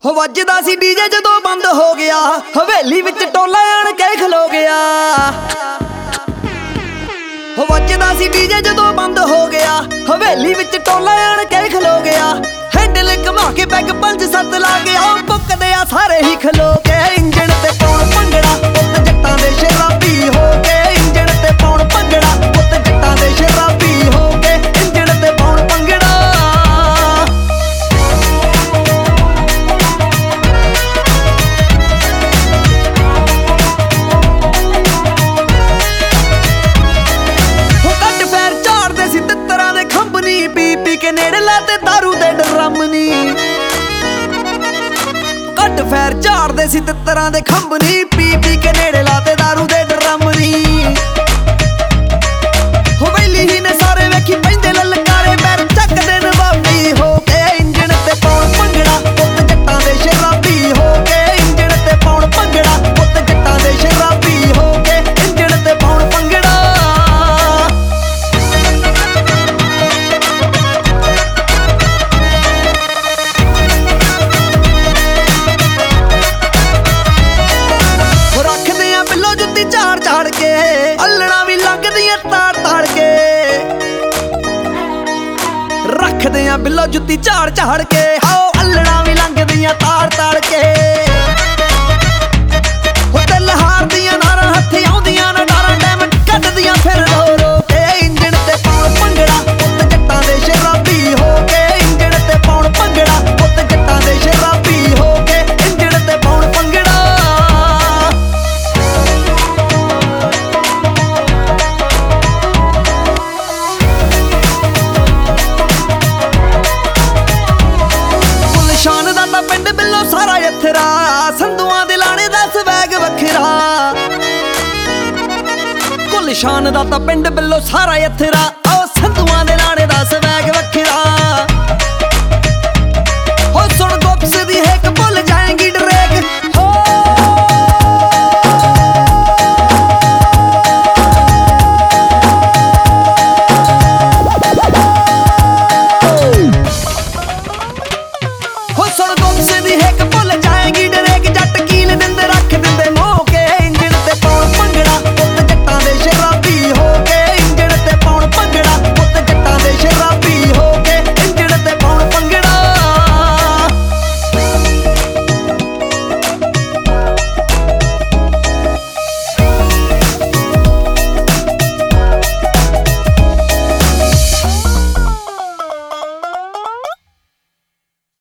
ਹੋ ਵੱਜਦਾ ਸੀ ਡੀਜੇ ਜਦੋਂ ਬੰਦ ਹੋ ਗਿਆ, ਹਵੇਲੀ ਵਿੱਚ ਟੋਲਾ ਆਣ ਕੇ ਖਲੋ ਗਿਆ। ਹੋ ਵੱਜਦਾ ਸੀ ਡੀਜੇ ਜਦੋਂ ਬੰਦ ਹੋ ਗਿਆ, ਹਵੇਲੀ ਵਿੱਚ ਟੋਲਾ ਆਣ ਕੇ ਖਲੋ ਗਿਆ। ਹੈਂਡਲ ਘੁਮਾ ਕੇ ਪੈਗ 5-7 ਲਾ ਗਿਆ, ਪੁੱਕਦੇ ਆ ਸਾਰੇ ਹੀ ਖਲੋ ਕੇ। ਇੰਜਣ ਤੇ ਪਾਉਣ ਭੰਗੜਾ ਪੁੱਤ ਜੱਟਾਂ ਦੇ ਸ਼ਰਾਬੀ ਹੋ ਕੇ। ਇੰਜਣ ਤੇ ਪਾਉਣ ਭੰਗੜਾ ਪੁੱਤ ਜੱਟਾਂ ਦੇ ਸ਼ਰਾਬੀ ਹੋ ਕੇ। ਇੰਜਣ ਤੇ ਪਾਉਣ ਭੰਗੜਾ। ਪੀ ਕੇ ਨੇੜੇ ਲਾ ਤੇ ਦਾਰੂ ਦੇ ਡਰਮ ਨੀ, ਘੱਟ ਫੈਰ ਝਾੜਦੇ ਸੀ ਤਿੱਤਰਾਂ ਦੇ ਖੰਭ ਨੀ। ਪੀ ਕੇ ਨੇੜੇ ਲਾ ਤੇ ਦਾਰੂ ਦੇ ਡਰਮ ਨੀ। ਹਵੇਲੀ ਹੀ ਨੇ ਸਾਰੇ ਵੇਖੀ ਪੈਂਦੇ ਲਲਕਾਰੇ, ਪੈਰ ਚੱਕਦੇ ਨਵਾਬੀ ਹੋ ਕੇ। ਇੰਜਣ ਤੇ ਪਾਉਣ ਭੰਗੜਾ ਪੁੱਤ ਜੱਟਾਂ ਦੇ ਸ਼ਰਾਬੀ ਹੋ ਕੇ। ਇੰਜਣ ਤੇ ਪਾਉਣ ਭੰਗੜਾ ਪੁੱਤ ਜੱਟਾਂ ਦੇ ਸ਼ਰਾਬੀ ਹੋ ਕੇ। ਇੰਜਣ ਤੇ ਪਾਉਣ ਭੰਗੜਾ। ਝਾੜ ਕੇ ਅੱਲਣਾ ਵੀ ਲੰਘਦੀਆਂ ਤਾੜ ਕੇ, ਰੱਖਦੇ ਆ ਬਿੱਲੋ ਜੁੱਤੀ ਝਾੜ ਕੇ। ਆਓ ਅੱਲਣਾ ਵੀ ਲੰਘਦੀਆਂ ਤਾੜ ਕੇ। ਹੋ ਦਿਲ ਹਾਰਦੀਆਂ ਨਾਰਾਂ ਹੱਥੀ ਆਉਂਦੀਆਂ ਨਾ ਡਾਰਾਂ, ਡੈਮੰਡ ਕੱਢਦੀਆਂ ਫਿਰ ਰੋ ਕੇ। ਇੰਜਣ ਤੇ ਪਾਉਣ ਭੰਗੜਾ ਪੁੱਤ ਜੱਟਾਂ ਦੇ ਸ਼ਰਾਬੀ ਹੋ ਕੇ। ਇੰਜਣ ਤੇ ਪਾਉਣ ਭੰਗੜਾ ਪੁੱਤ ਜੱਟਾਂ ਦੇ ਸ਼ਰਾਬੀ ਹੋ ਕੇ। ਇੰਜਣ ਤੇ ਪਾਉਣ ਭੰਗੜਾ। ਸ਼ਾਨ ਦਾ ਤਾਂ ਪਿੰਡ ਬਿੱਲੋ ਸਾਰਾ ਯਥਰਾ, ਸੰਧੂਆਂ ਦੇ ਲਾਣੇ ਦਾ ਸਵੈਗ ਵੱਖਰਾ। ਕੁੱਲ ਸ਼ਾਨ ਦਾ ਤਾਂ ਪਿੰਡ ਬਿੱਲੋ ਸਾਰਾ ਯਥਰਾ, ਆਓ ਸੰਧੂਆਂ ਦੇ ਲਾਣੇ ਦਾ ਸਵੈਗ ਵੱਖਰਾ। ਹੋ ਸੁਣ ਗੁੱਪਸ ਦੀ ਹੇਕ ਭੁੱਲ ਜਾਏਂਗੀ ਡਰੇਕ ਹੋ। ਸੁਣ ਗੁੱਪਸ ਦੀ ਹੇਕ